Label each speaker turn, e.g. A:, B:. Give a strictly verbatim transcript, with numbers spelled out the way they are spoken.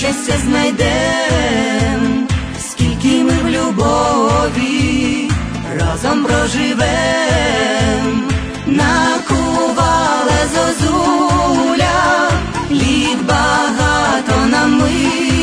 A: щастя знайдем, скільки ми в любові разом проживем. Накувала зозуля, літ багато на ми.